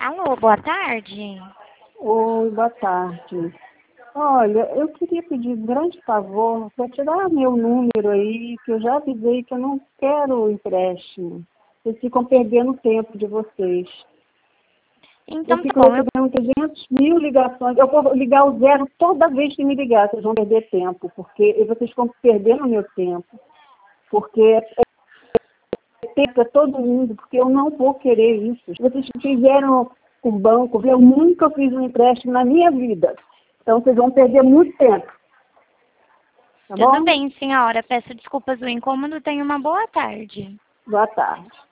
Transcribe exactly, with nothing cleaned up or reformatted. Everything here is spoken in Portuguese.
Alô, boa tarde. Oi, boa tarde. Olha, eu queria pedir um grande favor para tirar meu número aí, que eu já avisei que eu não quero o empréstimo. Vocês ficam perdendo o tempo de vocês. Eu Então tá fico bom, eu... recebendo trezentas mil ligações. Eu vou ligar o zero toda vez que me ligar, vocês vão perder tempo, porque vocês ficam perdendo o meu tempo. Porque é tempo para todo mundo, porque eu não vou querer isso. Vocês fizeram com o banco, eu nunca fiz um empréstimo na minha vida. Então vocês vão perder muito tempo. Tá Tudo bom? bem, senhora. Peço desculpas do incômodo. Tenha uma boa tarde. Boa tarde.